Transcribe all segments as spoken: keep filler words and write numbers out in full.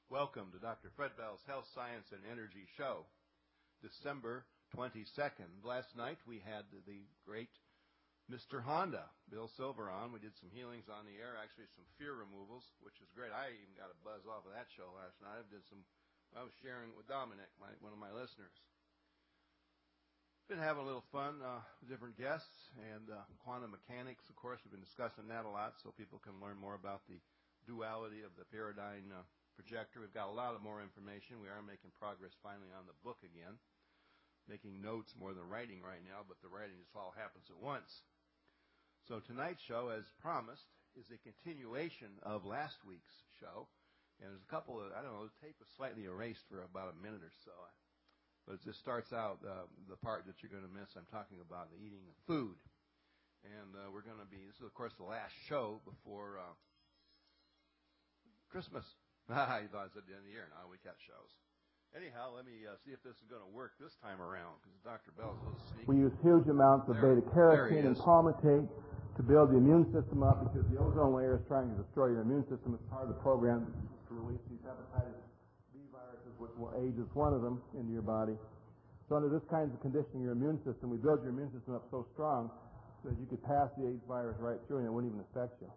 Welcome to Doctor Fred Bell's Health, Science, and Energy Show, December twenty-second. Last night we had the great Mister Honda, Bill Silver, on. We did some healings on the air, actually some fear removals, which is great. I even got a buzz off of that show last night. I did some. I was sharing it with Dominic, my, one of my listeners. Been having a little fun uh, with different guests, and uh, quantum mechanics, of course, we've been discussing that a lot so people can learn more about the duality of the Paradigm uh, projector. We've got a lot of more information. We are making progress finally on the book again, making notes more than writing right now, but the writing just all happens at once. So tonight's show, as promised, is a continuation of last week's show. And there's a couple of, I don't know, the tape was slightly erased for about a minute or so. But it just starts out, uh, the part that you're going to miss, I'm talking about the eating of food. And uh, we're going to be, this is, of course, the last show before uh, Christmas. You thought it was at the end of the year. No, we got shows. Anyhow, let me uh, see if this is going to work this time around, because Doctor Bell's a little sneaky. We use huge amounts of beta-carotene and palmitate to build the immune system up, because the ozone layer is trying to destroy your immune system as part of the program to release these hepatitis B viruses, which will age is one of them, into your body. So under this kind of conditioning your immune system, we build your immune system up so strong that you could pass the AIDS virus right through and it wouldn't even affect you.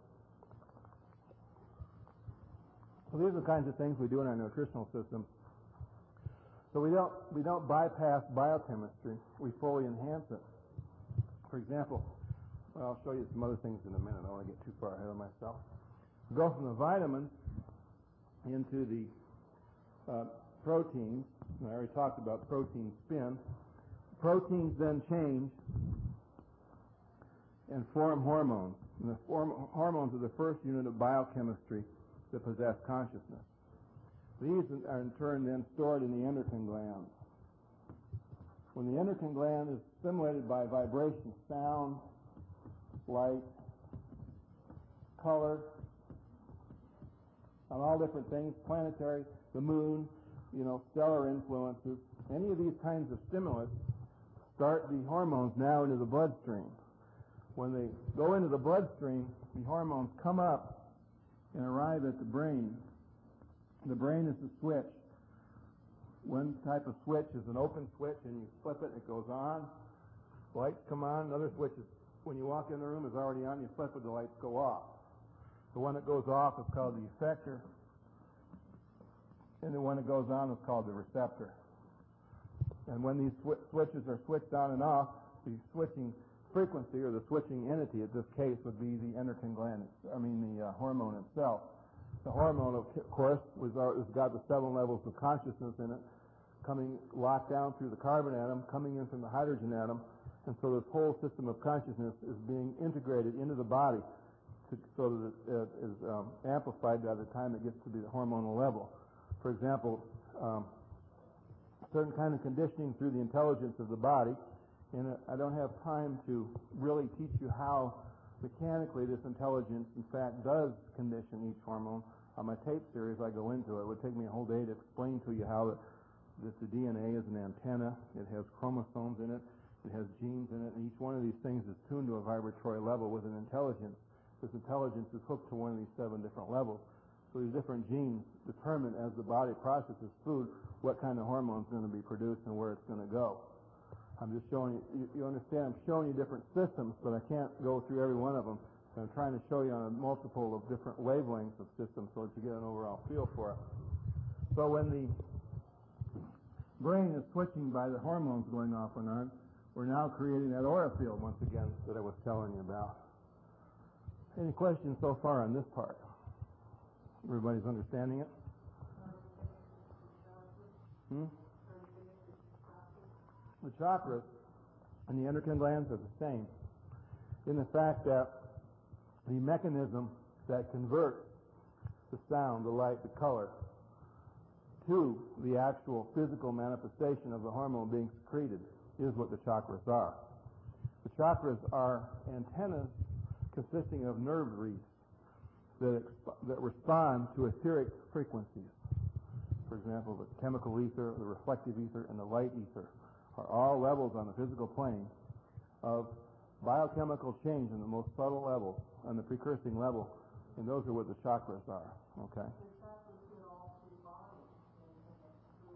So these are the kinds of things we do in our nutritional system. So we don't we don't bypass biochemistry. We fully enhance it. For example, well, I'll show you some other things in a minute. I don't want to get too far ahead of myself. We go from the vitamins into the uh, proteins. And I already talked about protein spin. Proteins then change and form hormones. And the form, hormones are the first unit of biochemistry that possess consciousness. These are in turn then stored in the endocrine glands. When the endocrine gland is stimulated by vibration, sound, light, color, and all different things, planetary, the moon, you know, stellar influences, any of these kinds of stimulus start the hormones now into the bloodstream. When they go into the bloodstream, the hormones come up and arrive at the brain. The brain is the switch. One type of switch is an open switch, and you flip it, it goes on. Lights come on. Another switch is, when you walk in the room, is already on. You flip it, the lights go off. The one that goes off is called the effector, and the one that goes on is called the receptor. And when these sw- switches are switched on and off, the switching frequency, or the switching entity at this case, would be the endocrine gland, I mean the uh, hormone itself. The hormone, of course, was, uh, has got the seven levels of consciousness in it, coming locked down through the carbon atom, coming in from the hydrogen atom, and so this whole system of consciousness is being integrated into the body to, so that it is um, amplified by the time it gets to the hormonal level. For example, um, certain kind of conditioning through the intelligence of the body. And I don't have time to really teach you how mechanically this intelligence, in fact, does condition each hormone. On my tape series, I go into it. It would take me a whole day to explain to you how the, that the D N A is an antenna. It has chromosomes in it. It has genes in it. And each one of these things is tuned to a vibratory level with an intelligence. This intelligence is hooked to one of these seven different levels. So these different genes determine, as the body processes food, what kind of hormone is going to be produced and where it's going to go. I'm just showing you, you, you understand, I'm showing you different systems, but I can't go through every one of them. I'm trying to show you on a multiple of different wavelengths of systems so that you get an overall feel for it. So when the brain is switching by the hormones going off and on, we're now creating that aura field once again that I was telling you about. Any questions so far on this part? Everybody's understanding it? Hmm? The chakras and the endocrine glands are the same in the fact that the mechanism that converts the sound, the light, the color to the actual physical manifestation of the hormone being secreted is what the chakras are. The chakras are antennas consisting of nerve reeds that, exp- that respond to etheric frequencies. For example, the chemical ether, the reflective ether, and the light ether are all levels on the physical plane of biochemical change in the most subtle level, on the precursing level, and those are what the chakras are. Okay.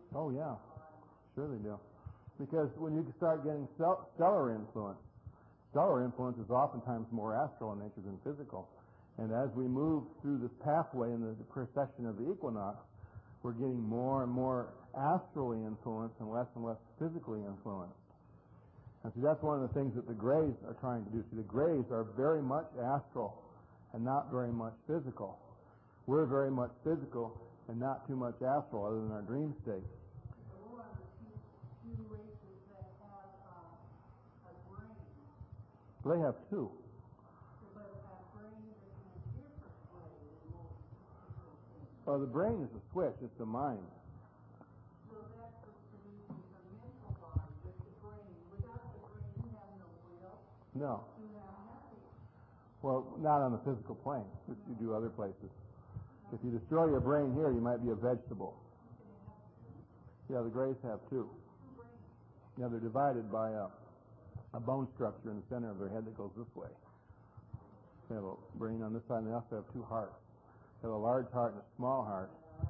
Oh, yeah. Sure they do. Because when you start getting stellar influence, stellar influence is oftentimes more astral in nature than physical. And as we move through this pathway in the precession of the equinox, we're getting more and more astrally influenced and less and less physically influenced. And see, that's one of the things that the Greys are trying to do. See, the Greys are very much astral and not very much physical. We're very much physical and not too much astral other than our dream state. We're one of the few, few races that have uh, a brain. They have two. But a brain that's in a different way than most people. Well, the brain is a switch. It's the mind. So that's what's producing the mental body with the brain. Without the brain, you have no will. No. You have nothing. Well, not on the physical plane, which you do other places. If you destroy your brain here, you might be a vegetable. Yeah, the Greys have two. Yeah, they're divided by a, a bone structure in the center of their head that goes this way. They have a brain on this side, and they also have two hearts. They have a large heart and a small heart.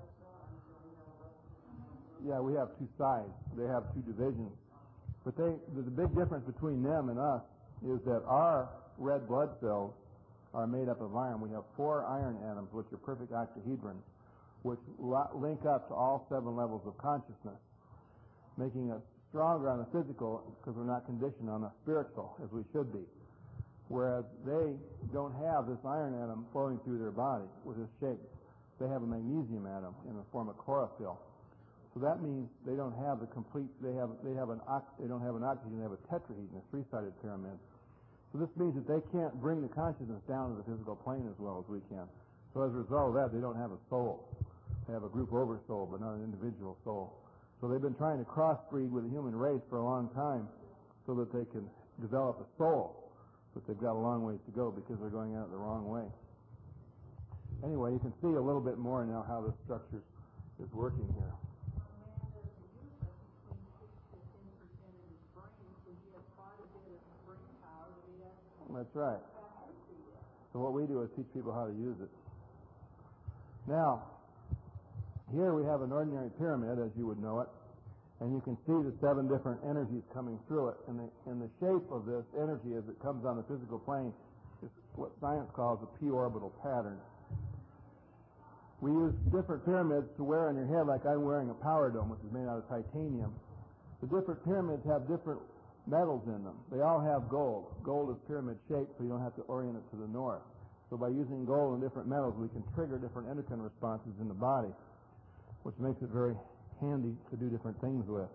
Yeah, we have two sides. They have two divisions. But they, the, the big difference between them and us is that our red blood cells are made up of iron. We have four iron atoms, which are perfect octahedrons, which link up to all seven levels of consciousness, making us stronger on the physical because we're not conditioned on the spiritual as we should be. Whereas they don't have this iron atom flowing through their body with this shape. They have a magnesium atom in the form of chlorophyll. So that means they don't have the complete, they have, they have an, they don't have an octahedron, they have a tetrahedron, a three-sided pyramid. So this means that they can't bring the consciousness down to the physical plane as well as we can. So as a result of that, they don't have a soul. They have a group over soul, but not an individual soul. So they've been trying to crossbreed with the human race for a long time so that they can develop a soul. But they've got a long ways to go because they're going at it the wrong way. Anyway, you can see a little bit more now how this structure is working here. That's right. So what we do is teach people how to use it. Now, here we have an ordinary pyramid, as you would know it, and you can see the seven different energies coming through it. And the, and the shape of this energy as it comes on the physical plane is what science calls a p-orbital pattern. We use different pyramids to wear on your head, like I'm wearing a power dome, which is made out of titanium. The different pyramids have different metals in them. They all have gold. Gold is pyramid shaped, so you don't have to orient it to the north. So by using gold and different metals, we can trigger different endocrine responses in the body, which makes it very handy to do different things with.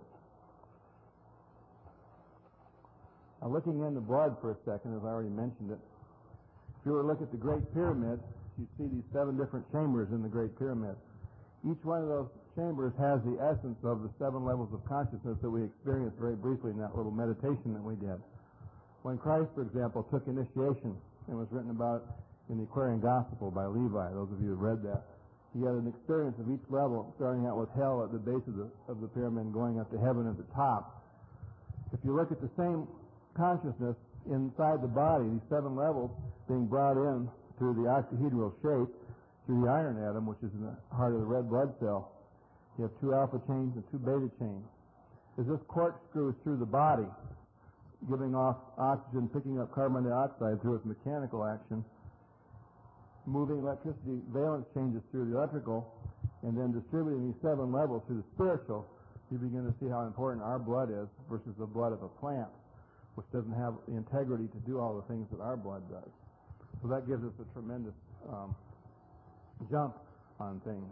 Now, looking into blood for a second, as I already mentioned it, if you were to look at the Great Pyramid, you see these seven different chambers in the Great Pyramid. Each one of those chambers has the essence of the seven levels of consciousness that we experienced very briefly in that little meditation that we did. When Christ, for example, took initiation, and was written about in the Aquarian Gospel by Levi, those of you who have read that, he had an experience of each level, starting out with hell at the base of the, of the pyramid and going up to heaven at the top. If you look at the same consciousness inside the body, these seven levels being brought in through the octahedral shape, through the iron atom, which is in the heart of the red blood cell, you have two alpha chains and two beta chains. As this corkscrews through the body, giving off oxygen, picking up carbon dioxide through its mechanical action, moving electricity valence changes through the electrical, and then distributing these seven levels through the spiritual, you begin to see how important our blood is versus the blood of a plant, which doesn't have the integrity to do all the things that our blood does. So that gives us a tremendous um, jump on things.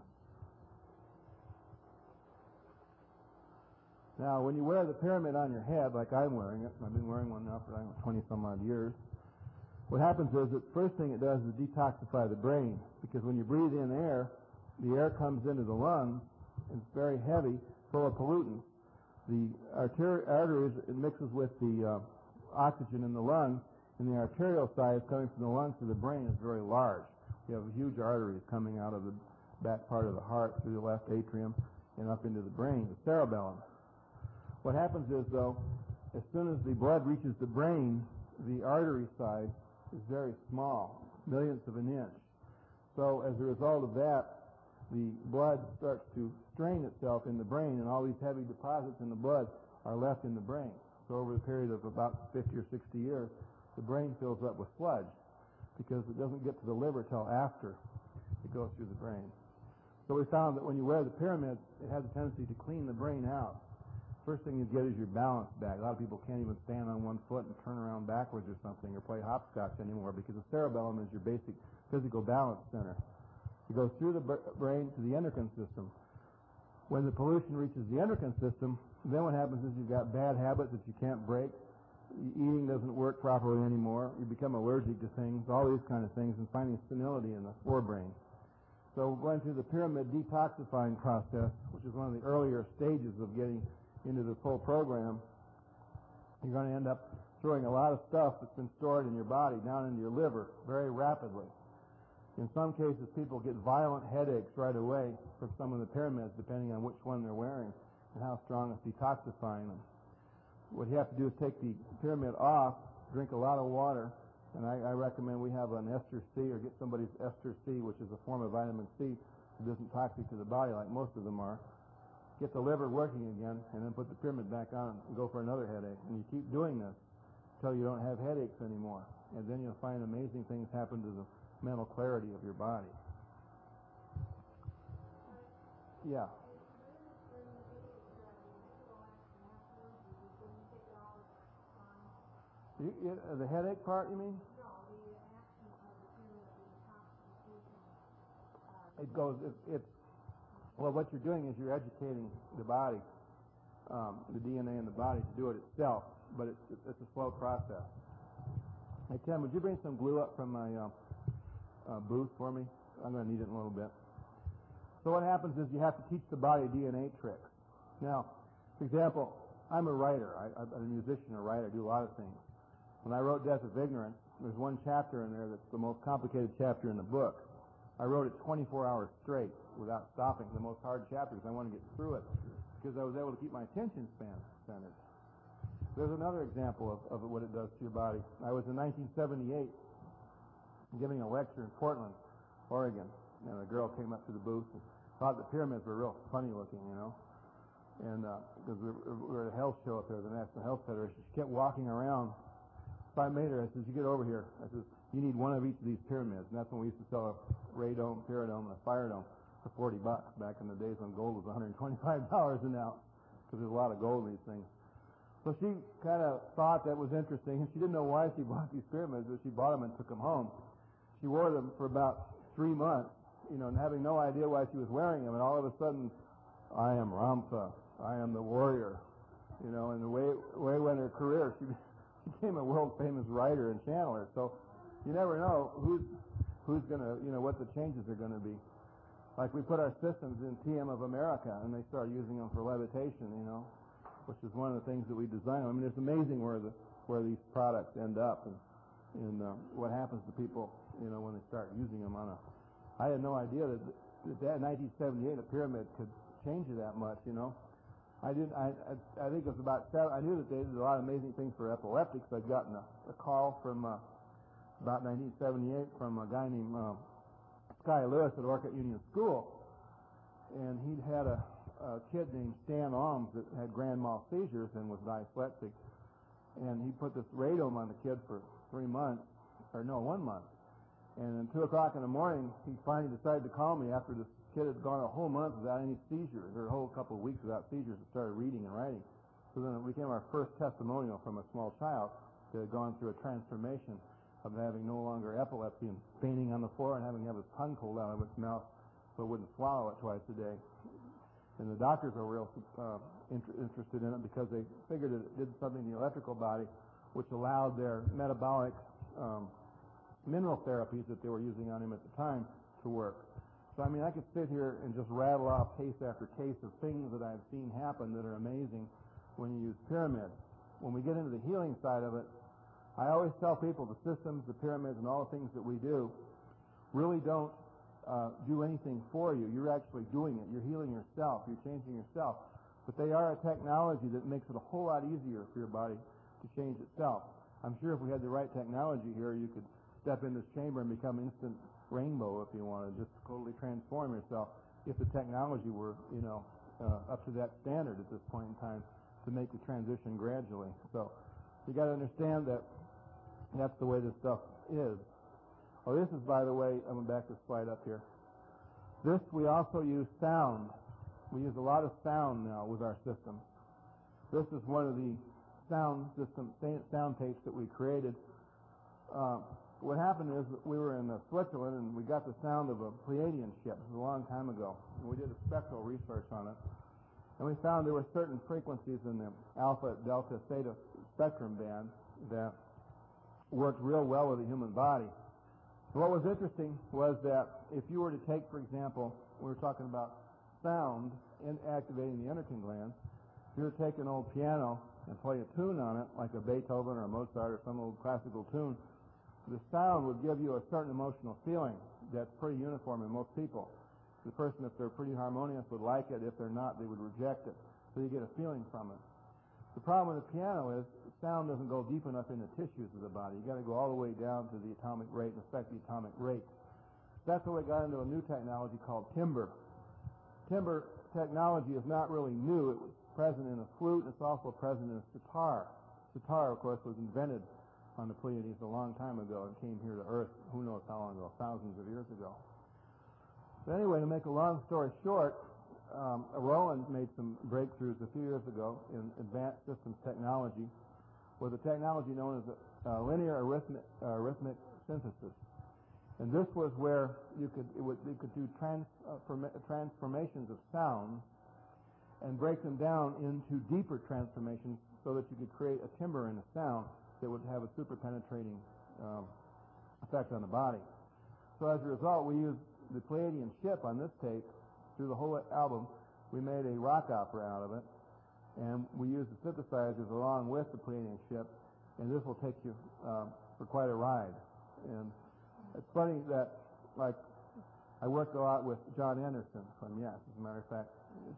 Now, when you wear the pyramid on your head, like I'm wearing it, I've been wearing one now for I don't know, twenty some odd years, what happens is that the first thing it does is detoxify the brain, because when you breathe in air, the air comes into the lungs, and it's very heavy, full of pollutants. The arteri- arteries, it mixes with the uh, oxygen in the lungs, and the arterial side coming from the lungs to the brain is very large. You have huge arteries coming out of the back part of the heart through the left atrium and up into the brain, the cerebellum. What happens is, though, as soon as the blood reaches the brain, the artery side is very small, millionths of an inch. So as a result of that, the blood starts to strain itself in the brain, and all these heavy deposits in the blood are left in the brain. So over the period of about fifty or sixty years, the brain fills up with sludge because it doesn't get to the liver till after it goes through the brain. So we found that when you wear the pyramids, it has a tendency to clean the brain out. First thing you get is your balance back. A lot of people can't even stand on one foot and turn around backwards or something, or play hopscotch anymore, because the cerebellum is your basic physical balance center. It goes through the brain to the endocrine system. When the pollution reaches the endocrine system, then what happens is you've got bad habits that you can't break. Eating doesn't work properly anymore. You become allergic to things, all these kind of things, and finally senility in the forebrain. So we're going through the pyramid detoxifying process, which is one of the earlier stages of getting into the full program. You're going to end up throwing a lot of stuff that's been stored in your body down into your liver very rapidly. In some cases, people get violent headaches right away from some of the pyramids, depending on which one they're wearing and how strong it's detoxifying them. What you have to do is take the pyramid off, drink a lot of water, and I, I recommend we have an ester C, or get somebody's ester C, which is a form of vitamin C that isn't toxic to the body like most of them are. Get the liver working again, and then put the pyramid back on and go for another headache. And you keep doing this until you don't have headaches anymore. And then you'll find amazing things happen to the mental clarity of your body. Yeah. You, you, uh, the headache part, you mean? No, the action of the pyramid detoxification. It goes, it, it's, well, what you're doing is you're educating the body, um, the D N A in the body to do it itself, but it's, it's a slow process. Hey, Tim, would you bring some glue up from my um, uh, booth for me? I'm going to need it in a little bit. So what happens is you have to teach the body D N A tricks. Now, for example, I'm a writer. I, I'm a musician, a writer. I do a lot of things. When I wrote Death of Ignorance, there's one chapter in there that's the most complicated chapter in the book. I wrote it twenty-four hours straight without stopping, the most hard chapter, because I wanted to get through it, because I was able to keep my attention span centered. There's another example of, of what it does to your body. I was in nineteen seventy-eight giving a lecture in Portland, Oregon, and a girl came up to the booth and thought the pyramids were real funny looking, you know, and because uh, we, we were at a health show up there, the National Health Federation. She kept walking around. So I made her, I said, you get over here. I said, you need one of each of these pyramids. And that's when we used to sell a radome, pyradome, and a fire dome for forty bucks back in the days when gold was one hundred twenty-five dollars an ounce, because there's a lot of gold in these things. So she kind of thought that was interesting, and she didn't know why she bought these pyramids, but she bought them and took them home. She wore them for about three months, you know, and having no idea why she was wearing them, and all of a sudden, I am Ramtha, I am the warrior, you know, and the way, way went her career, she became a world-famous writer and channeler. So you never know who's who's going to, you know, what the changes are going to be. Like we put our systems in T M of America, and they started using them for levitation, you know, which is one of the things that we design. I mean, it's amazing where the where these products end up, and and uh, what happens to people, you know, when they start using them on a. I had no idea that that, that in nineteen seventy-eight a pyramid could change you that much, you know. I didn't. I, I I think it was about seven. I knew that they did a lot of amazing things for epileptics. I'd gotten a, a call from uh, about nineteen seventy-eight from a guy named uh, Sky Lewis at Orchid Union School, and he'd had a, a kid named Stan Alms that had grand mal seizures and was dyslexic, and he put this radome on the kid for three months, or no, one month. And at two o'clock in the morning, he finally decided to call me after this kid had gone a whole month without any seizures, or a whole couple of weeks without seizures, and started reading and writing. So then it became our first testimonial from a small child that had gone through a transformation of having no longer epilepsy and fainting on the floor and having to have his tongue pulled out of its mouth so it wouldn't swallow it twice a day. And the doctors were real uh, inter- interested in it because they figured it did something to the electrical body, which allowed their metabolic um, mineral therapies that they were using on him at the time to work. So, I mean, I could sit here and just rattle off case after case of things that I've seen happen that are amazing when you use pyramids. When we get into the healing side of it, I always tell people the systems, the pyramids, and all the things that we do really don't uh, do anything for you. You're actually doing it. You're healing yourself. You're changing yourself. But they are a technology that makes it a whole lot easier for your body to change itself. I'm sure if we had the right technology here, you could step in this chamber and become instant rainbow if you wanted, just totally transform yourself. if the technology were, you know, uh, up to that standard at this point in time to make the transition gradually. So you got to understand that that's the way this stuff is. Oh, this is, by the way, I'm back to slide up here. This, we also use sound. We use a lot of sound now with our system. This is one of the sound system sound tapes that we created. Uh, what happened is that we were in uh, Switzerland and we got the sound of a Pleiadian ship. This was a long time ago. And we did a spectral research on it. And we found there were certain frequencies in the alpha, delta, theta spectrum band that worked real well with the human body. So what was interesting was that if you were to take, for example, we were talking about sound and activating the endocrine glands. If you were to take an old piano and play a tune on it, like a Beethoven or a Mozart or some old classical tune, the sound would give you a certain emotional feeling that's pretty uniform in most people. The person, if they're pretty harmonious, would like it. If they're not, they would reject it. So you get a feeling from it. The problem with the piano is sound doesn't go deep enough in the tissues of the body. You got to go all the way down to the atomic rate and affect the atomic rate. That's why we got into a new technology called timbre. Timbre technology is not really new. It was present in a flute, and it's also present in a sitar. Sitar, of course, was invented on the Pleiades a long time ago and came here to Earth, who knows how long ago, thousands of years ago. But anyway, to make a long story short, um, Roland made some breakthroughs a few years ago in advanced systems technology with a technology known as uh, linear arithmetic, uh, arithmetic synthesis. And this was where you could it would, you could do transform, transformations of sound and break them down into deeper transformations so that you could create a timbre in a sound that would have a super penetrating um, effect on the body. So as a result, we used the Pleiadian ship on this tape. Through the whole album, we made a rock opera out of it, and we used the synthesizers along with the Pleiadian ship, and this will take you um, for quite a ride. And it's funny that, like, I worked a lot with John Anderson from Yes. As a matter of fact,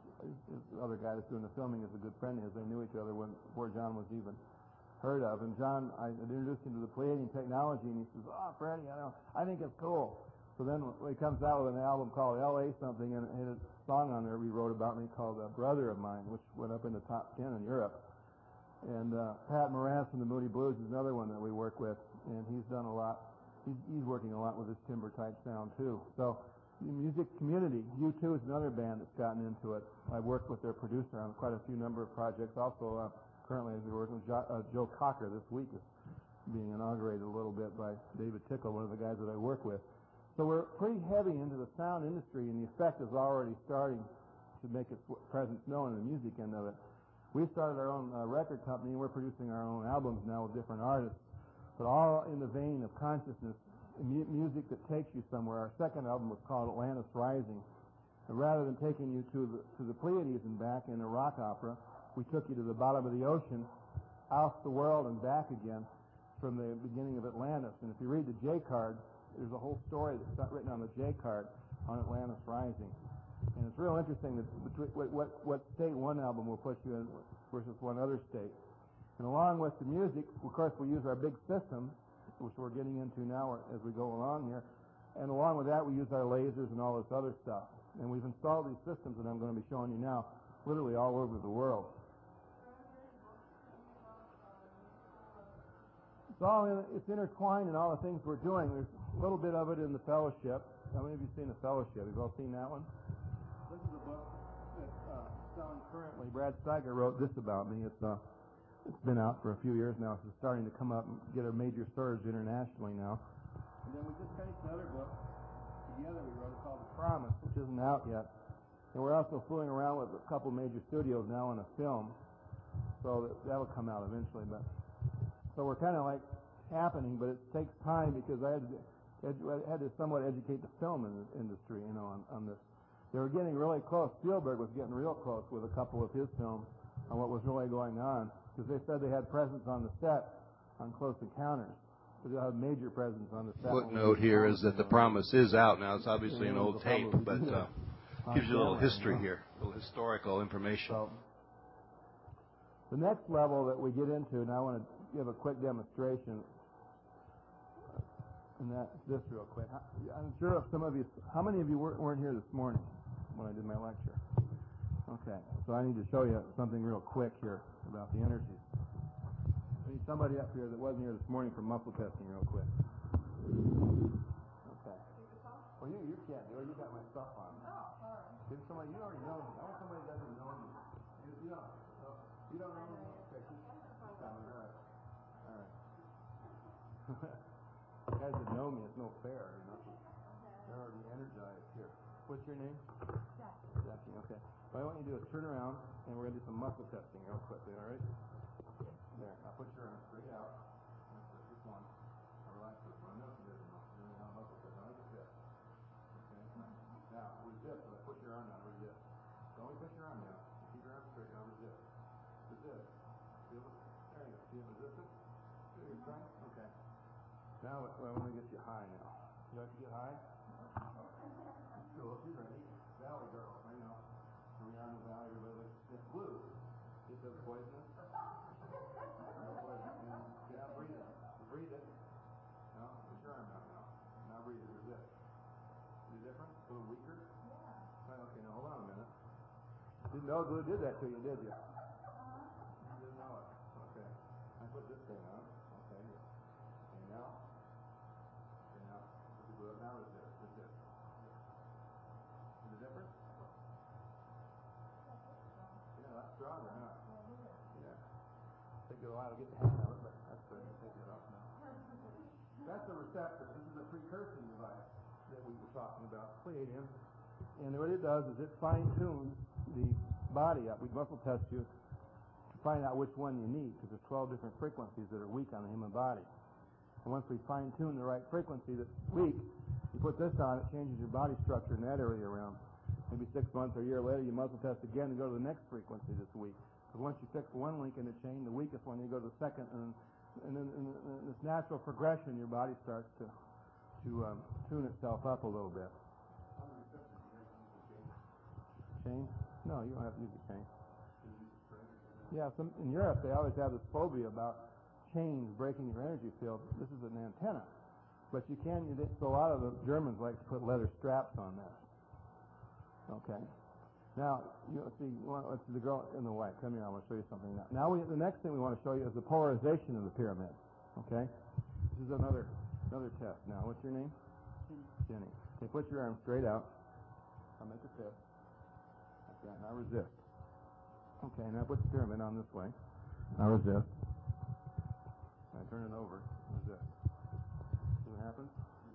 the other guy that's doing the filming is a good friend of his. They knew each other when, before John was even heard of. And John, I introduced him to the Pleiadian technology, and he says, "Oh, Freddie, I know, I think it's cool." So then he comes out with an album called L A something, and it had a song on there we wrote about me called uh, Brother of Mine, which went up in the top ten in Europe. And uh, Pat Moran from the Moody Blues is another one that we work with, and he's done a lot. He's, he's working a lot with this timbre type sound too. So the music community, U two is another band that's gotten into it. I've worked with their producer on quite a few number of projects. Also, uh, currently, as we're working with jo- uh, Joe Cocker this week, is being inaugurated a little bit by David Tickle, one of the guys that I work with. So we're pretty heavy into the sound industry, and the effect is already starting to make its presence known in the music end of it. We started our own uh, record company, and we're producing our own albums now with different artists, but all in the vein of consciousness, mu- music that takes you somewhere. Our second album was called Atlantis Rising. And rather than taking you to the, to the Pleiades and back in a rock opera, we took you to the bottom of the ocean, off the world and back again from the beginning of Atlantis. And if you read the J card, there's a whole story that's written on the J card on Atlantis Rising. And it's real interesting that between what, what, what state one album will push you in versus one other state. And along with the music, of course, we use our big system, which we're getting into now as we go along here. And along with that, we use our lasers and all this other stuff. And we've installed these systems that I'm going to be showing you now literally all over the world. It's all in, it's intertwined in all the things we're doing. There's a little bit of it in the Fellowship. How many of you have seen the Fellowship? You've all seen that one? This is a book that's uh, selling currently. Brad Steiger wrote this about me. It's uh, it's been out for a few years now. It's starting to come up and get a major surge internationally now. And then we just finished another book together we wrote called The Promise, which isn't out yet. And we're also fooling around with a couple major studios now on a film. So that, that'll come out eventually. But so we're kind of like happening, but it takes time because I had to, I had to somewhat educate the film industry, you know, on, on this. They were getting really close. Spielberg was getting real close with a couple of his films on what was really going on because they said they had presence on the set on Close Encounters. So they'll have major presence on the set. Footnote here is that The Promise is out now. It's obviously an old tape, but uh, gives you a little history here, a little historical information. So the next level that we get into, and I want to give a quick demonstration, and that's this real quick. I'm sure if some of you, how many of you weren't here this morning? when I did my lecture. Okay, so I need to show you something real quick here about the energies. I need somebody up here that wasn't here this morning for muscle testing real quick. Okay. Well, you you can't do it. You got my stuff on. Oh, all right. Give somebody, you already know me. I want somebody that doesn't know me. You, you don't. Uh, you don't know me? Okay, keep coming. All right. All right. Guys that know me, it's no fair, you know. They're already energized here. What's your name? Jackie. Jackie, okay. What I want you to do is turn around, and we're going to do some muscle testing real quickly, all right? There. Now put your arm straight out. That's this one. Now relax this one. I know you didn't know. You know how muscle test. Now like this. Okay. Now resist. When I push your arm down, resist. Don't only push your arm down. Keep your arm straight. Now resist. Resist. Feel it? There you go. Feel resistance? You're trying? Okay. Now I want to get you high now. You like to get high? Cool. If you're ready. Valley girl. I know. Here we are in the valley. Everybody likes to sniff blue. Get those poisonous. No poison. And get out. Breathe it. Breathe it. No. Put your arm down now. Now breathe it. Resist. Is it different? A little weaker? Yeah. Okay. Now hold on a minute. Didn't know glue did that to you, did you? You didn't know it. Okay. I put this thing on. Okay. Okay. Now. Okay. Now. Put the glue up. Now resist. Resist. Is it different? Yeah, that's stronger, huh? Yeah. Take it a while to get the hang of it, but that's good. Take it off now. That's a receptor. This is a precursing device that we were talking about, Pleiadium. And what it does is it fine-tunes the body up. We muscle test you to find out which one you need, because there's twelve different frequencies that are weak on the human body. And once we fine-tune the right frequency that's weak, you put this on, it changes your body structure in that area around. Maybe six months or a year later, you muscle test again and go to the next frequency that's weak. Because once you fix one link in the chain, the weakest one, you go to the second, and, and then in, in this natural progression, your body starts to to um, tune itself up a little bit. Chain? No, you don't have to use the chain. Yeah, some, in Europe, they always have this phobia about chains breaking your energy field. This is an antenna. But you can, you, so a lot of the Germans like to put leather straps on this. Okay. Now, you see, let's see the girl in the white. Come here, I want to show you something now. Now, we, the next thing we want to show you is the polarization of the pyramid. Okay? This is another another test. Now, what's your name? Jenny. Jenny. Okay, put your arm straight out. I'll make a fist. Like that. Now resist. Okay, now put the pyramid on this way. Now resist. Now turn it over. Resist. See what happens?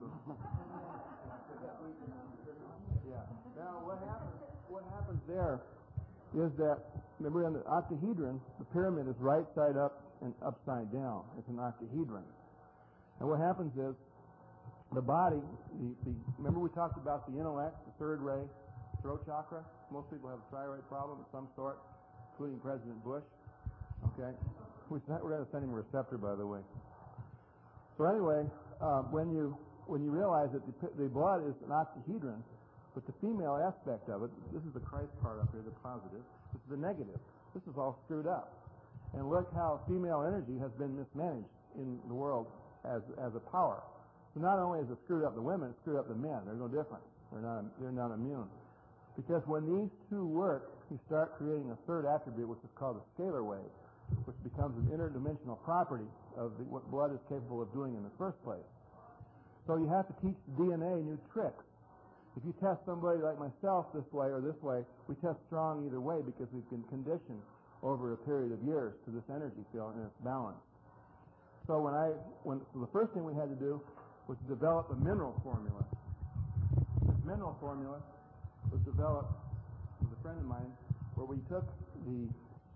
Yeah. Now, what happens? What happens there is that, remember, in the octahedron, the pyramid is right side up and upside down. It's an octahedron. And what happens is the body, the, the remember we talked about the intellect, the third ray, throat chakra. Most people have a thyroid problem of some sort, including President Bush. Okay, we, we're going to send him a receptor, by the way. So anyway, uh, when you when you realize that the, the blood is an octahedron, but the female aspect of it, this is the Christ part up here, the positive. This is the negative. This is all screwed up. And look how female energy has been mismanaged in the world as as a power. So not only is it screwed up the women, it's screwed up the men. They're no different. They're not they're not immune. Because when these two work, you start creating a third attribute, which is called a scalar wave, which becomes an interdimensional property of the, what blood is capable of doing in the first place. So you have to teach the D N A new tricks. If you test somebody like myself this way or this way, we test strong either way because we've been conditioned over a period of years to this energy field and its balance. So when I, when so the first thing we had to do was to develop a mineral formula. This mineral formula was developed with a friend of mine where we took the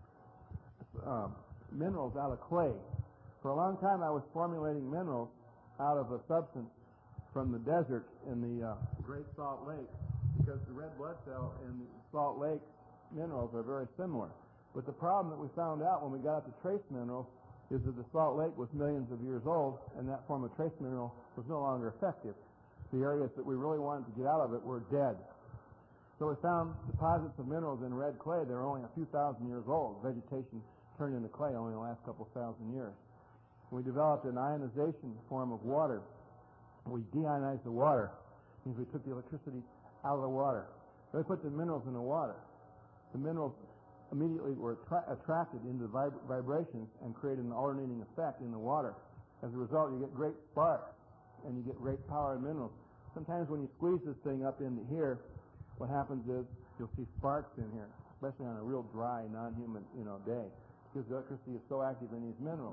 um, minerals out of clay. For a long time I was formulating minerals out of a substance from the desert in the uh, Great Salt Lake because the red blood cell and the Salt Lake minerals are very similar. But the problem that we found out when we got at the trace minerals is that the Salt Lake was millions of years old and that form of trace mineral was no longer effective. The areas that we really wanted to get out of it were dead. So we found deposits of minerals in red clay that are only a few thousand years old. Vegetation turned into clay only in the last couple thousand years. We developed an ionization form of water. We deionized the water. It means we took the electricity out of the water. They put the minerals in the water. The minerals immediately were attra- attracted into the vib- vibrations and created an alternating effect in the water. As a result, you get great sparks, and you get great power in minerals. Sometimes when you squeeze this thing up into here, what happens is you'll see sparks in here, especially on a real dry, non-humid, you know, day, because the electricity is so active in these minerals.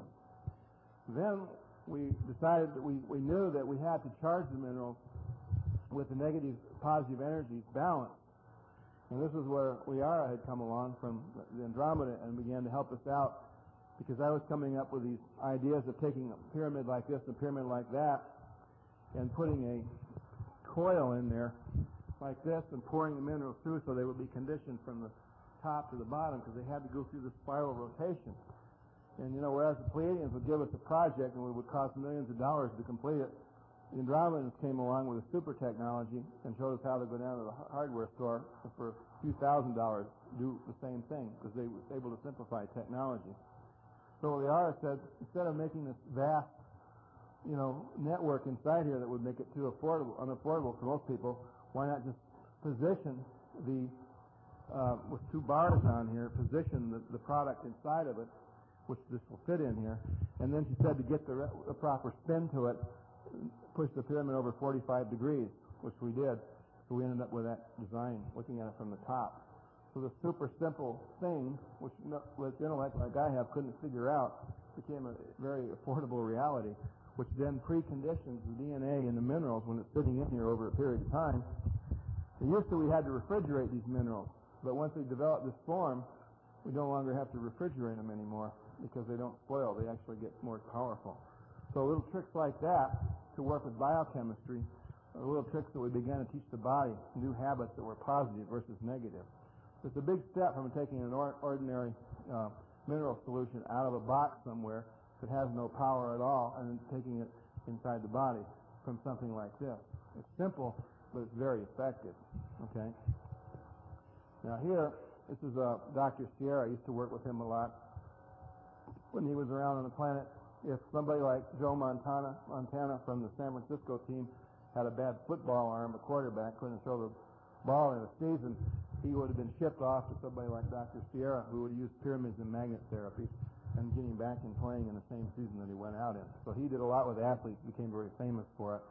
Then we decided that we, we knew that we had to charge the minerals with the negative positive energies balanced. And this is where Liara had come along from the Andromeda and began to help us out, because I was coming up with these ideas of taking a pyramid like this and a pyramid like that and putting a coil in there like this and pouring the minerals through so they would be conditioned from the top to the bottom, because they had to go through the spiral rotation. And, you know, whereas the Pleiadians would give us a project and it would cost millions of dollars to complete it, the Andromedans came along with a super technology and showed us how to go down to the hardware store for a few thousand dollars do the same thing, because they were able to simplify technology. So Liara said, instead of making this vast, you know, network inside here that would make it too affordable, unaffordable for most people, why not just position the, uh, with two bars on here, position the, the product inside of it, which this will fit in here. And then she said to get the, re- the proper spin to it, push the pyramid over forty-five degrees, which we did. So we ended up with that design, looking at it from the top. So the super simple thing, which no, with intellect like I have couldn't figure out, became a very affordable reality, which then preconditions the D N A and the minerals when it's sitting in here over a period of time. And used to we had to refrigerate these minerals, but once they develop this form, we no longer have to refrigerate them anymore because they don't spoil. They actually get more powerful. So little tricks like that to work with biochemistry are little tricks that we began to teach the body, new habits that were positive versus negative. It's a big step from taking an or- ordinary uh, mineral solution out of a box somewhere that has no power at all and then taking it inside the body from something like this. It's simple, but it's very effective. Okay. Now here, this is uh, Doctor Sierra. I used to work with him a lot when he was around on the planet. If somebody like Joe Montana, Montana from the San Francisco team had a bad football arm, a quarterback couldn't throw the ball in a season, he would have been shipped off to somebody like Doctor Sierra, who would use pyramids and magnet therapy and getting back and playing in the same season that he went out in. So he did a lot with athletes, became very famous for it.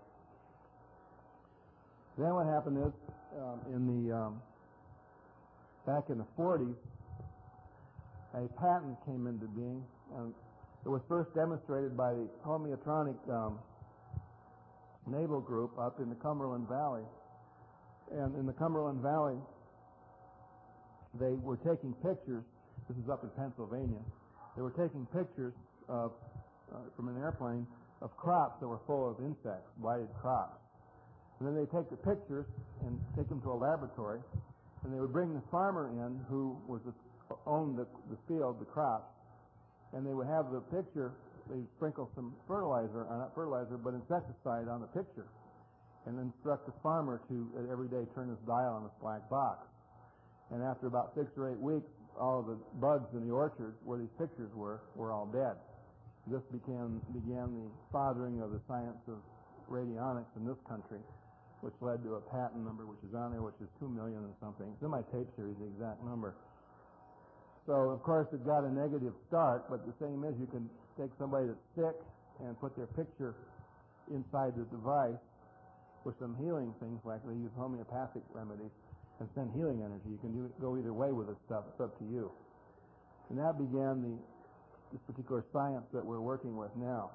Then what happened is, um, in the um, back in the forties, a patent came into being, and it was first demonstrated by the Homeotronic um, Naval Group up in the Cumberland Valley. And in the Cumberland Valley, they were taking pictures. This is up in Pennsylvania. They were taking pictures of, uh, from an airplane of crops that were full of insects, blighted crops. And then they take the pictures and take them to a laboratory, and they would bring the farmer in who was the, owned the, the field, the crops, and they would have the picture. They would sprinkle some fertilizer, uh, not fertilizer, but insecticide on the picture, and instruct the farmer to uh, every day turn this dial on this black box. And after about six or eight weeks, all of the bugs in the orchard where these pictures were were all dead. This began began the fathering of the science of radionics in this country, which led to a patent number which is on there, which is two million and something. It's in my tape series, the exact number. So, of course, it got a negative start, but the same is you can take somebody that's sick and put their picture inside the device with some healing things, like they use homeopathic remedies, and send healing energy. You can do, go either way with this stuff. It's up to you. And that began the this particular science that we're working with now.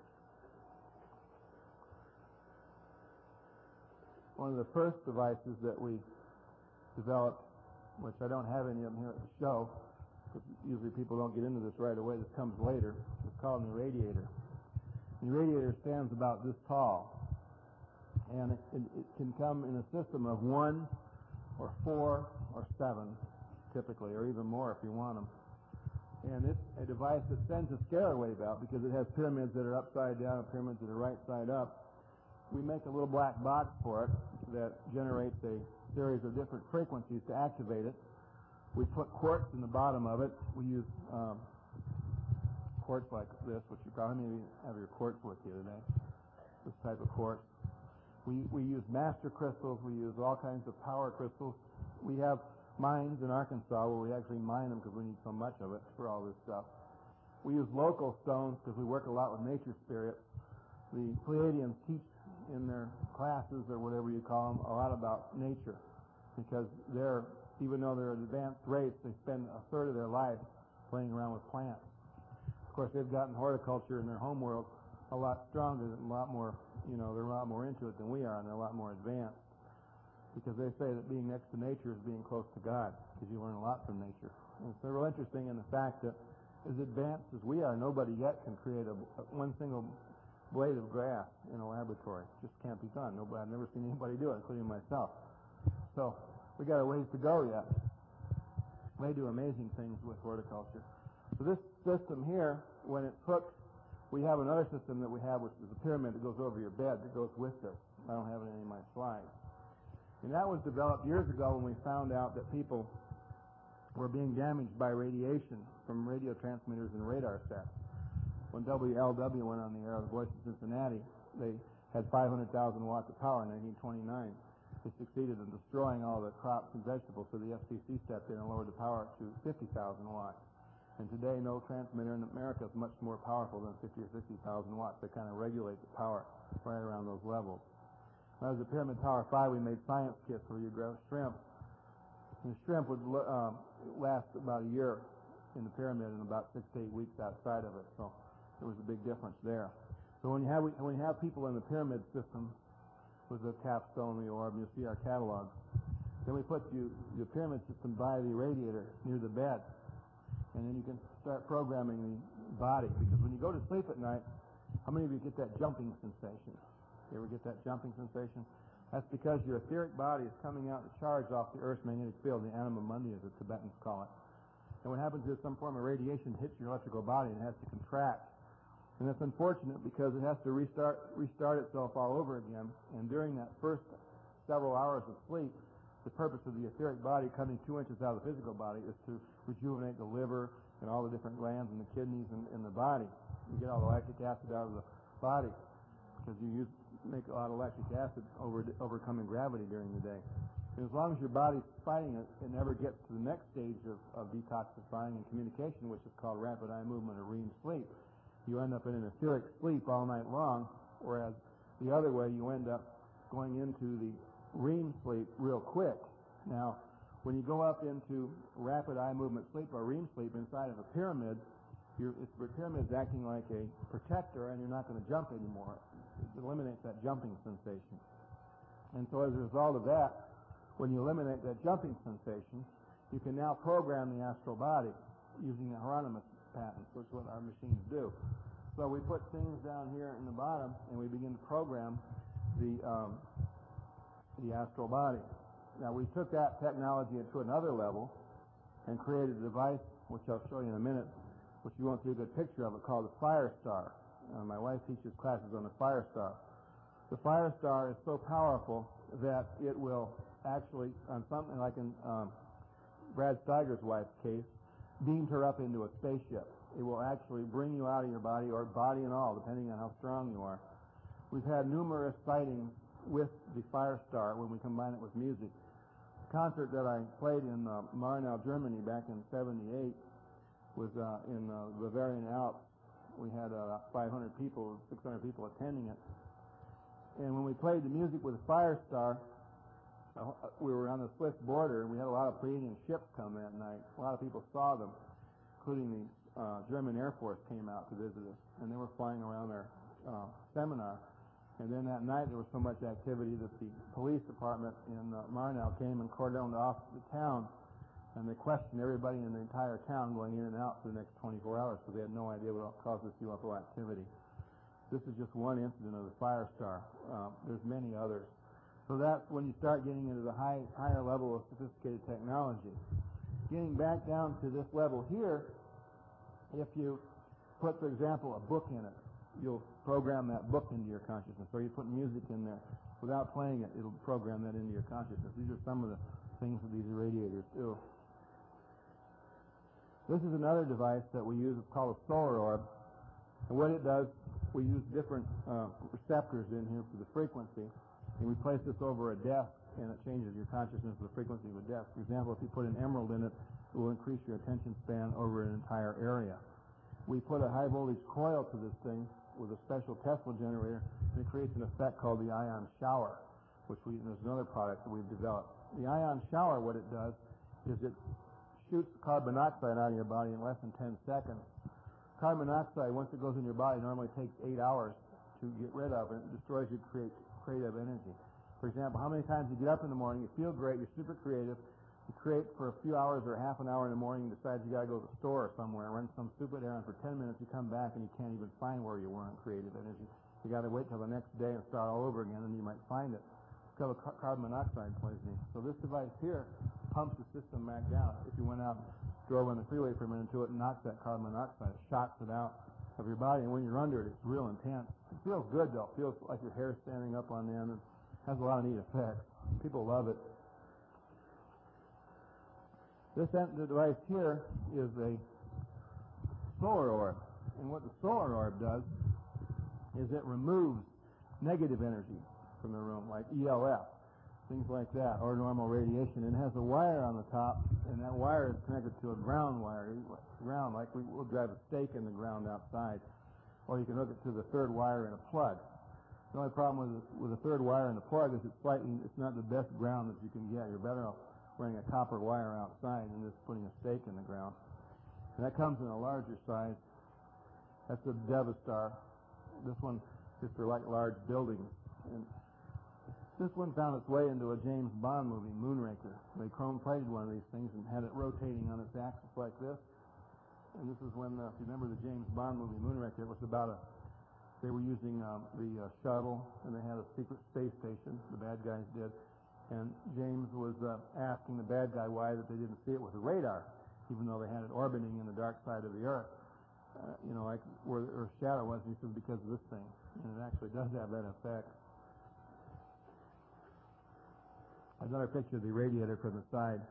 One of the first devices that we developed, which I don't have any of them here at the show, because usually people don't get into this right away, this comes later, it's called an irradiator. The irradiator stands about this tall, and it, it, it can come in a system of one or four or seven, typically, or even more if you want them. And it's a device that sends a scalar wave out because it has pyramids that are upside down and pyramids that are right side up. We make a little black box for it that generates a series of different frequencies to activate it. We put quartz in the bottom of it. We use um, quartz like this, which you probably maybe have your quartz with you today, this type of quartz. We we use master crystals. We use all kinds of power crystals We have mines in Arkansas where we actually mine them because we need so much of it for all this stuff. We use local stones because we work a lot with nature spirits. The Pleiadians teach in their classes or whatever you call them a lot about nature because they're, even though they're an advanced race, they spend a third of their life playing around with plants. Of course, they've gotten horticulture in their home world a lot stronger, a lot more, you know, they're a lot more into it than we are, and they're a lot more advanced. Because they say that being next to nature is being close to God, because you learn a lot from nature. And it's real interesting in the fact that as advanced as we are, nobody yet can create a, a one single blade of grass in a laboratory. It just can't be done. Nobody, I've never seen anybody do it, including myself. So we got a ways to go yet. They do amazing things with horticulture. So this system here, when it's hooked, we have another system that we have, which is a pyramid that goes over your bed that goes with this. I don't have it in any of my slides. And that was developed years ago when we found out that people were being damaged by radiation from radio transmitters and radar sets. When W L W went on the air, the Voice of Cincinnati, they had five hundred thousand watts of power in nineteen twenty-nine. They succeeded in destroying all the crops and vegetables, so the F C C stepped in and lowered the power to fifty thousand watts. And today, no transmitter in America is much more powerful than fifty or sixty thousand watts. They kind of regulate the power right around those levels. When I was at Pyramid Tower five, we made science kits where you grow shrimp. And the shrimp would um, last about a year in the pyramid and about six to eight weeks outside of it. So there was a big difference there. So when you have when you have people in the pyramid system with the capstone, the orb, and you see our catalog, then we put you the pyramid system by the radiator near the bed. And then you can start programming the body. Because when you go to sleep at night, how many of you get that jumping sensation? You ever get that jumping sensation? That's because your etheric body is coming out to charge off the Earth's magnetic field, the anima mundi, as the Tibetans call it. And what happens is some form of radiation hits your electrical body and it has to contract. And that's unfortunate because it has to restart restart itself all over again. And during that first several hours of sleep, the purpose of the etheric body coming two inches out of the physical body is to rejuvenate the liver and all the different glands and the kidneys in, in the body. You get all the lactic acid out of the body because you use, make a lot of lactic acid over overcoming gravity during the day. And as long as your body's fighting it, it never gets to the next stage of, of detoxifying and communication, which is called rapid eye movement or R E M sleep. You end up in an etheric sleep all night long, whereas the other way you end up going into the R E M sleep real quick. Now, when you go up into rapid eye movement sleep or R E M sleep inside of a pyramid, your, it's, the pyramid is acting like a protector, and you're not going to jump anymore. It eliminates that jumping sensation. And so as a result of that, when you eliminate that jumping sensation, you can now program the astral body using the Hieronymus patents, which is what our machines do. So we put things down here in the bottom, and we begin to program the um, the astral body. Now, we took that technology to another level and created a device, which I'll show you in a minute, which you won't see a good picture of it, called the Firestar. Uh, my wife teaches classes on the Firestar. The Firestar is so powerful that it will actually, on something like in um, Brad Steiger's wife's case, beamed her up into a spaceship. It will actually bring you out of your body, or body and all, depending on how strong you are. We've had numerous sightings with the Firestar when we combine it with music. The concert that I played in uh, Marnau, Germany back in seventy-eight was uh, in uh, Bavarian Alps. We had uh, five hundred people, six hundred people attending it. And when we played the music with the Firestar, uh, we were on the Swiss border, and we had a lot of Pleiadian ships come that night. A lot of people saw them, including the uh, German Air Force came out to visit us, and they were flying around our uh, seminar. And then that night there was so much activity that the police department in uh, Marnau came and cordoned off the town, and they questioned everybody in the entire town going in and out for the next twenty-four hours because they had no idea what caused this U F O activity. This is just one incident of the Firestar. Uh, there's many others. So that's when you start getting into the high, higher level of sophisticated technology. Getting back down to this level here, if you put, for example, a book in it, you'll program that book into your consciousness. Or you put music in there. Without playing it, it'll program that into your consciousness. These are some of the things that these irradiators do. This is another device that we use. It's called a solar orb. And what it does, we use different uh, receptors in here for the frequency. And we place this over a desk and it changes your consciousness of the frequency of a desk. For example, if you put an emerald in it, it will increase your attention span over an entire area. We put a high voltage coil to this thing with a special Tesla generator, and it creates an effect called the ion shower, which we, there's another product that we've developed. The ion shower, what it does is it shoots carbon monoxide out of your body in less than ten seconds. Carbon monoxide, once it goes in your body, normally takes eight hours to get rid of, and it destroys your create, creative energy. For example, how many times you get up in the morning, you feel great, you're super creative, you create for a few hours or half an hour in the morning, you decide you got to go to the store or somewhere, run some stupid errand for ten minutes, you come back and you can't even find where you were in creative energy. You got to wait till the next day and start all over again, and you might find it. It's called car- carbon monoxide poisoning. So this device here pumps the system back down. If you went out, drove on the freeway for a minute to it, and knocks that carbon monoxide, it shocks it out of your body, and when you're under it, it's real intense. It feels good, though. It feels like your hair's standing up on end, and has a lot of neat effects. People love it. This device here is a solar orb, and what the solar orb does is it removes negative energy from the room, like E L F, things like that, or normal radiation. And it has a wire on the top, and that wire is connected to a ground wire, ground, like we will drive a stake in the ground outside, or you can hook it to the third wire in a plug. The only problem with with the third wire in the plug is it's slightly, it's not the best ground that you can get. You're better off running a copper wire outside and just putting a stake in the ground. And that comes in a larger size. That's the Devistar. This one is for like large buildings. And this one found its way into a James Bond movie, Moonraker. They chrome-plated one of these things and had it rotating on its axis like this. And this is when, uh, if you remember the James Bond movie, Moonraker, it was about a, they were using um, the uh, shuttle, and they had a secret space station, the bad guys did. And James was uh, asking the bad guy why that they didn't see it with a radar, even though they had it orbiting in the dark side of the Earth, uh, you know, like where the Earth's shadow was. And he said, because of this thing. And it actually does have that effect. Another picture of the radiator from the side.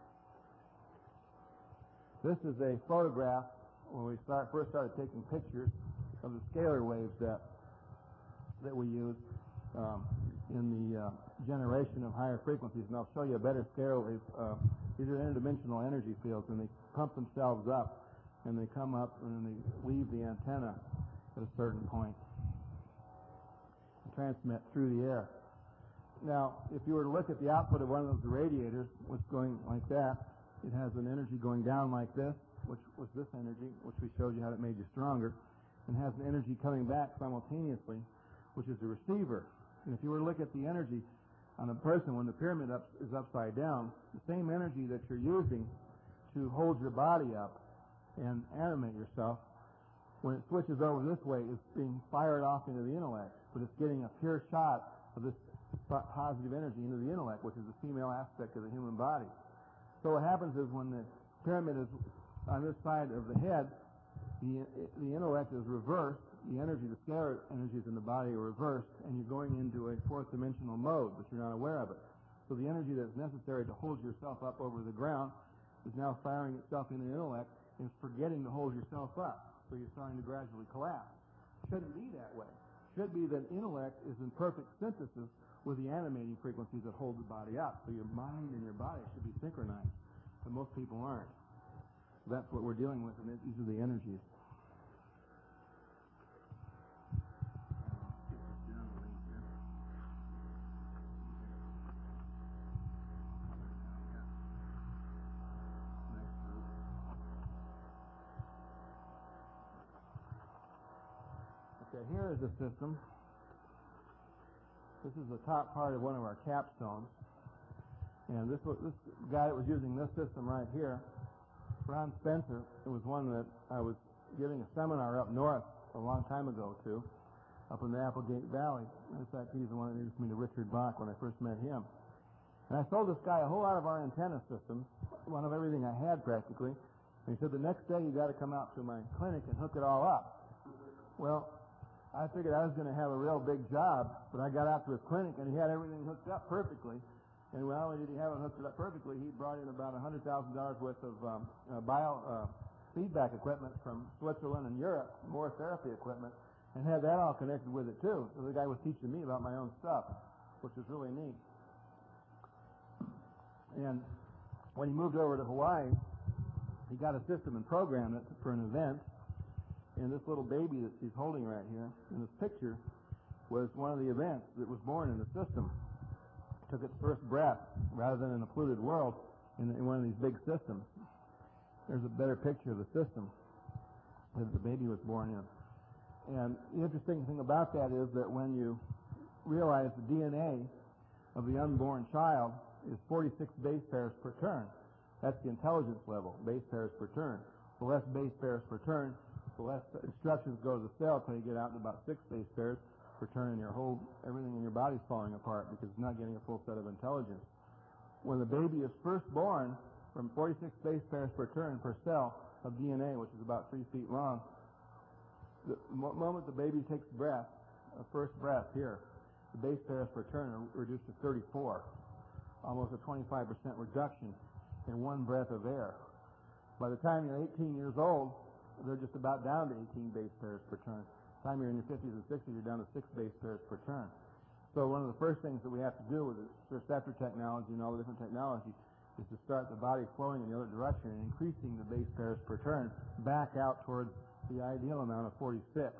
This is a photograph when we start first started taking pictures of the scalar waves that that we use um, in the uh, generation of higher frequencies. And I'll show you a better scalar wave. Uh, these are interdimensional energy fields, and they pump themselves up, and they come up and then they leave the antenna at a certain point and transmit through the air. Now, if you were to look at the output of one of those radiators, what's going like that, it has an energy going down like this, which was this energy, which we showed you how it made you stronger, and has an energy coming back simultaneously, which is the receiver. And if you were to look at the energy on a person when the pyramid up, is upside down, the same energy that you're using to hold your body up and animate yourself, when it switches over this way, is being fired off into the intellect, but it's getting a pure shot of this positive energy into the intellect, which is the female aspect of the human body. So what happens is when the pyramid is on this side of the head, the the intellect is reversed, the energy, the scalar energies in the body are reversed, and you're going into a fourth dimensional mode, but you're not aware of it. So the energy that's necessary to hold yourself up over the ground is now firing itself into the intellect and forgetting to hold yourself up. So you're starting to gradually collapse. Shouldn't be that way. Should be that intellect is in perfect synthesis with the animating frequencies that hold the body up. So your mind and your body should be synchronized. But most people aren't. So that's what we're dealing with, and these are the energies. Okay, here is the system. This is the top part of one of our capstones. And this this guy that was using this system right here, Ron Spencer, it was one that I was giving a seminar up north a long time ago to, up in the Applegate Valley. In fact, he's the one that introduced me to Richard Bach when I first met him. And I sold this guy a whole lot of our antenna systems, one of everything I had practically. And he said, the next day you got to come out to my clinic and hook it all up. Well, I figured I was going to have a real big job, but I got out to his clinic and he had everything hooked up perfectly. And not only did he have it hooked up perfectly, he brought in about one hundred thousand dollars worth of um, uh, bio uh, feedback equipment from Switzerland and Europe, more therapy equipment, and had that all connected with it too. So the guy was teaching me about my own stuff, which was really neat. And when he moved over to Hawaii, he got a system and programmed it for an event. And this little baby that he's holding right here in this picture was one of the events that was born in the system. It took its first breath rather than in a polluted world in, in one of these big systems. There's a better picture of the system that the baby was born in. And the interesting thing about that is that when you realize the D N A of the unborn child is forty-six base pairs per turn, that's the intelligence level, base pairs per turn. The less base pairs per turn, the less instructions go to the cell until you get out to about six base pairs per turn, and your whole, everything in your body's falling apart because it's not getting a full set of intelligence. When the baby is first born, from forty-six base pairs per turn per cell of D N A, which is about three feet long, the moment the baby takes breath, a first breath here, the base pairs per turn are reduced to thirty-four, almost a twenty-five percent reduction in one breath of air. By the time you're eighteen years old, they're just about down to eighteen base pairs per turn. By the time you're in your fifties and sixties, you're down to six base pairs per turn. So one of the first things that we have to do with this receptor technology and all the different technology is to start the body flowing in the other direction and increasing the base pairs per turn back out towards the ideal amount of forty-six.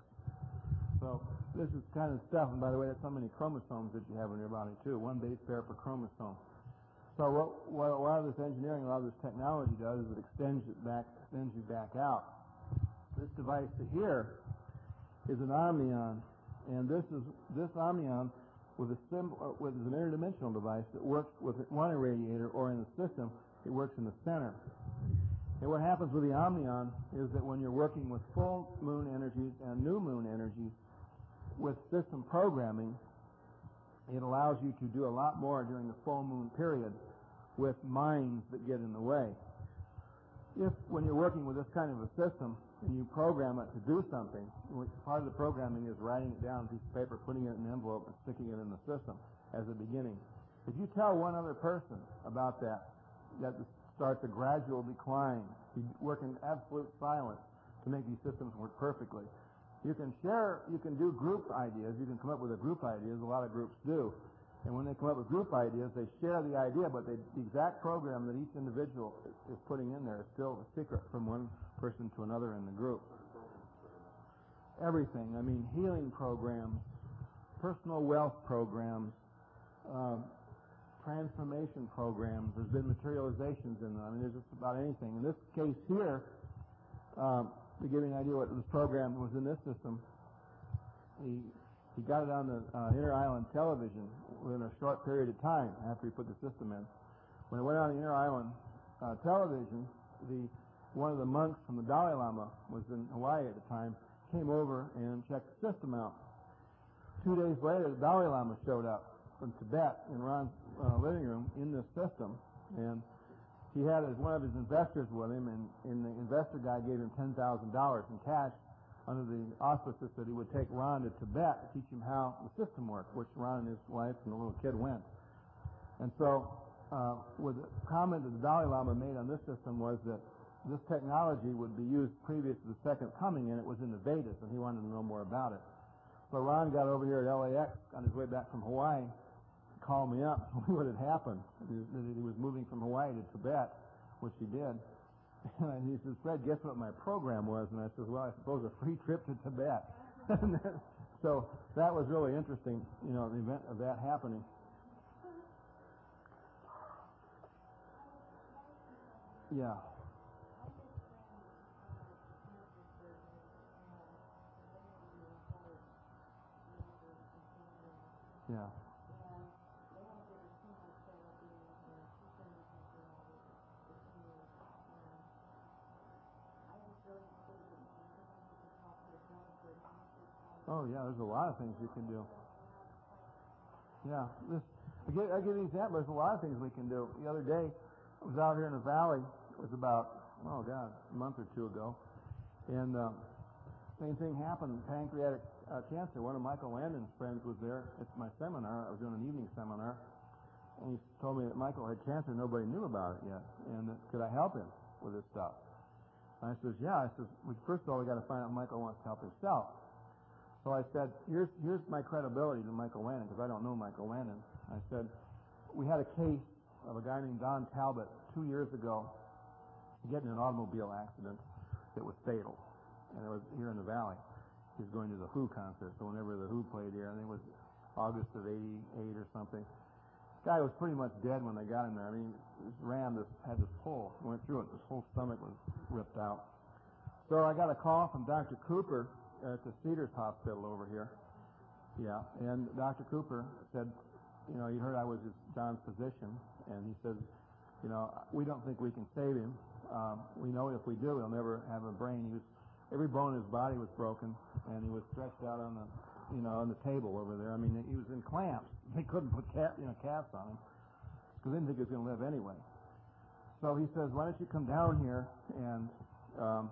So this is kind of stuff, and by the way, that's how many chromosomes that you have in your body too, one base pair per chromosome. So what, what a lot of this engineering, a lot of this technology does is it extends it back, extends you back out. This device here is an Omnion, and this is this Omnion with a sim, with an interdimensional device that works with one irradiator, or in the system, it works in the center. And what happens with the Omnion is that when you're working with full moon energies and new moon energies with system programming, it allows you to do a lot more during the full moon period with minds that get in the way. If, when you're working with this kind of a system and you program it to do something, part of the programming is writing it down on a piece of paper, putting it in an envelope, and sticking it in the system as a beginning. If you tell one other person about that, that starts a gradual decline, you work in absolute silence to make these systems work perfectly. You can share, you can do group ideas, you can come up with a group ideas, a lot of groups do. And when they come up with group ideas, they share the idea, but they, the exact program that each individual is putting in there is still a secret from one person to another in the group. Everything, I mean, healing programs, personal wealth programs, um, transformation programs, there's been materializations in them. I mean, there's just about anything. In this case here, um, to give you an idea what this program was in this system, he, he got it on the uh, inter-island television within a short period of time after he put the system in. When it went on the inter-island uh, television, the one of the monks from the Dalai Lama was in Hawaii at the time, came over and checked the system out. Two days later, the Dalai Lama showed up from Tibet in Ron's uh, living room in this system, and he had his, one of his investors with him, and, and the investor guy gave him ten thousand dollars in cash under the auspices that he would take Ron to Tibet to teach him how the system worked, which Ron and his wife and the little kid went. And so, uh, with the comment that the Dalai Lama made on this system was that this technology would be used previous to the second coming, and it was in the Vedas, and he wanted to know more about it. So Ron got over here at L A X on his way back from Hawaii, called me up, told me what had happened, that he was moving from Hawaii to Tibet, which he did. And he says, Fred, guess what my program was? And I said, well, I suppose a free trip to Tibet. So that was really interesting, you know, the event of that happening. Yeah. Yeah. Oh, yeah, there's a lot of things you can do. Yeah, this, I give, I give you an example. There's a lot of things we can do. The other day, I was out here in the valley. It was about, oh, God, a month or two ago. And uh, same thing happened, pancreatic uh, cancer. One of Michael Landon's friends was there at my seminar. I was doing an evening seminar. And he told me that Michael had cancer. Nobody knew about it yet. And uh, could I help him with this stuff? And I says, yeah. I says, well, first of all, we got to find out if Michael wants to help himself. So I said, here's here's my credibility to Michael Landon, because I don't know Michael Landon. I said, we had a case of a guy named Don Talbot two years ago getting in an automobile accident that was fatal. And it was here in the valley. He was going to the Who concert, so whenever the Who played here, I think it was August of eighty-eight or something. This guy was pretty much dead when they got him there. I mean, this ram this, had this pull, went through it. His whole stomach was ripped out. So I got a call from Doctor Cooper at the Cedars Hospital over here. Yeah, and Doctor Cooper said, you know, he heard I was his, John's physician, and he said, you know, we don't think we can save him. Um, we know if we do, he'll never have a brain. He was, every bone in his body was broken, and he was stretched out on the, you know, on the table over there. I mean, he was in clamps. They couldn't put cap, you know, casts on him because they didn't think he was going to live anyway. So he says, why don't you come down here and um,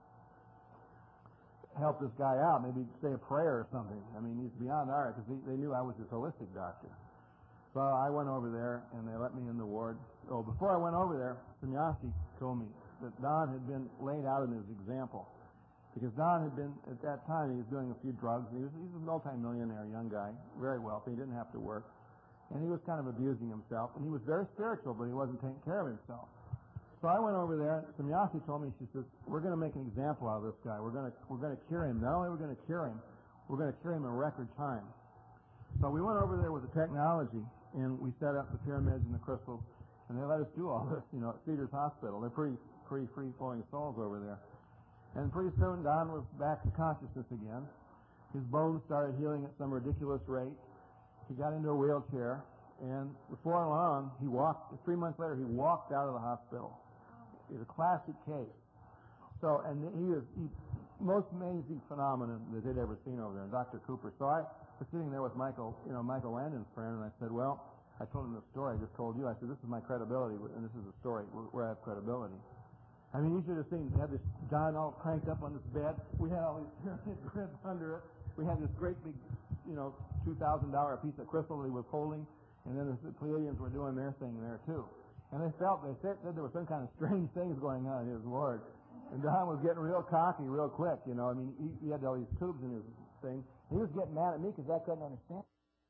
help this guy out? Maybe say a prayer or something. I mean, he's beyond art because they knew I was his holistic doctor. So I went over there, and they let me in the ward. Oh, before I went over there, Semyonsi told me that Don had been laid out in his example. Because Don had been, at that time, he was doing a few drugs. And he was, he was a multimillionaire young guy, very wealthy. He didn't have to work. And he was kind of abusing himself. And he was very spiritual, but he wasn't taking care of himself. So I went over there, and Semyonsi told me, she says, we're going to make an example out of this guy. We're going to, we're going to cure him. Not only are we going to cure him, we're going to cure him in record time. So we went over there with the technology, and we set up the pyramids and the crystals, and they let us do all this, you know, at Cedars Hospital. They're pretty, pretty free-flowing souls over there. And pretty soon, Don was back to consciousness again. His bones started healing at some ridiculous rate. He got into a wheelchair, and before long, he walked, three months later, he walked out of the hospital. It's a classic case. So, and he is the most amazing phenomenon that they'd ever seen over there, and Doctor Cooper. So I was sitting there with Michael, you know, Michael Landon's friend, and I said, well, I told him the story I just told you. I said, this is my credibility, and this is the story where, where I have credibility. I mean, you should have seen, we had this John all cranked up on this bed. We had all these pyramid grids under it. We had this great big, you know, two thousand dollars piece of crystal that he was holding, and then the Pleiadians were doing their thing there, too. And they felt, they said, said there were some kind of strange things going on in his ward. And Don was getting real cocky real quick, you know. I mean, he, he had all these tubes in his thing. He was getting mad at me because I couldn't understand.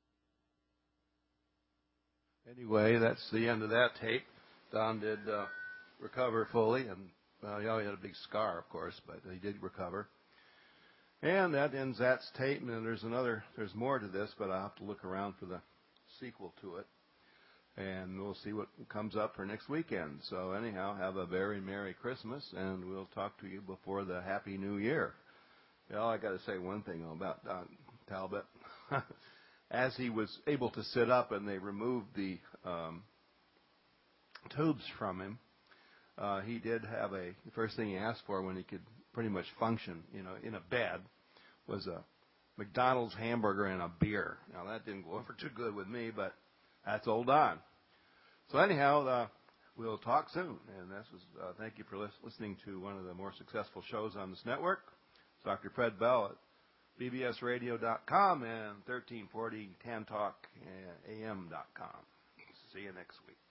Anyway, that's the end of that tape. Don did uh, recover fully, and well, he only had a big scar, of course, but he did recover. And that ends that tape. And there's another, there's more to this, but I'll have to look around for the sequel to it. And we'll see what comes up for next weekend. So anyhow, have a very Merry Christmas, and we'll talk to you before the Happy New Year. Well, I got to say one thing about Don Talbot. As he was able to sit up and they removed the um, tubes from him, uh, he did have a, the first thing he asked for when he could pretty much function, you know, in a bed, was a McDonald's hamburger and a beer. Now, that didn't go over too good with me, but that's old Don. So anyhow, uh, we'll talk soon. And this was, uh, thank you for lis- listening to one of the more successful shows on this network. It's Doctor Fred Bell at B B S radio dot com and thirteen forty Tantalk A M dot com. See you next week.